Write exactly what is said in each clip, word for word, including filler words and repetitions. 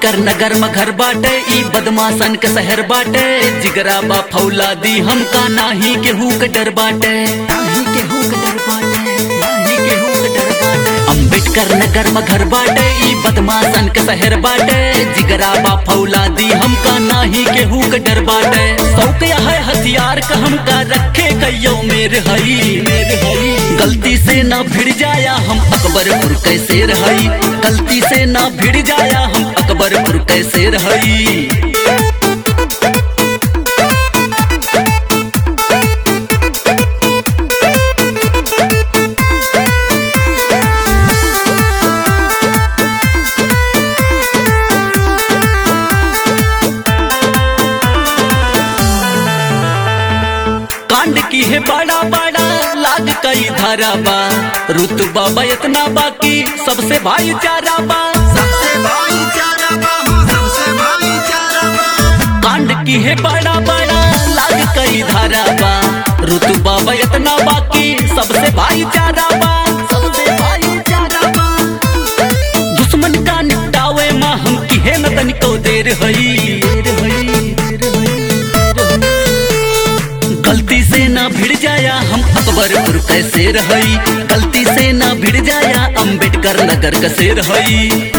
अम्बेडकर नगर में घर बाटे, ई बदमाशन के शहर बाटे। जिगरा बा फौलादी हमका नाही केहू के डर बाटे, नाही केहू के डर बाटे, नाही केहू के डर बाटे। अम्बेडकर नगर में घर बाटे, ई बदमाशन के शहर बाटे। जिगरा बा फौलादी हमका नाही केहू के डर बाटे। शौक है हथियार का हमका रखे कईयो मेरे हई, मेरे हई। गलती से ना भिड़ जाया हम अकबरपुर कैसे रही, गलती से ना भिड़ जाया हम अकबरपुर कैसे रही। कांड की है बड़ा बड़ा लाग कई धारा बा, रुतबा बा इतना बाकी सबसे भाईचारा बा, सबसे भाईचारा बा, सबसे भाईचारा बा। कांड की है बड़ा बड़ा लाग कई धारा बा, रुतबा बा इतना बाकी सबसे भाईचारा बा, सबसे भाईचारा बा। दुश्मन का निपटावे मां हम की है न तनिको देर हई, देर हई, देर हई। गलती से ना भिड़ जाया हम अकबरपुर कैसे रही, गलती से ना भिड़ जाया अम्बेडकर नगर कैसे रही।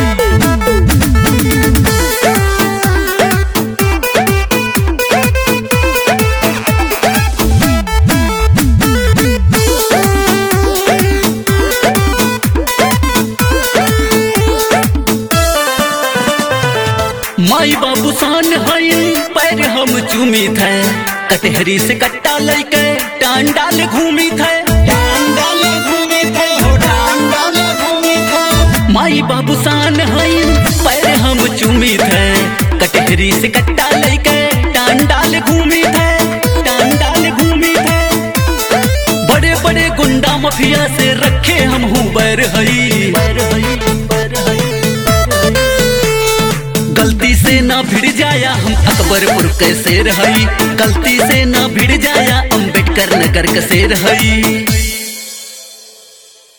माई बाबू शान हई पैर हम चूमी थे, कटहरी से कट्टा लैके टांडाल घूमी थे, टांडाल घूमी थे, हो टांडाल घूमी थे। माई बाबू शान हई पैर हम चूमी थे, कटहरी से कट्टा लैके टांडाल घूमी थे, टांडाल घूमी थे। बड़े बड़े गुंडा माफिया से रखे हम हूँ बैर हई, बैर हई, बैर हई। गलती से ना भिड़ जाया हम अकबरपुर कैसे रही, गलती से ना भिड़ जाया अम्बेडकर नगर कैसे रही।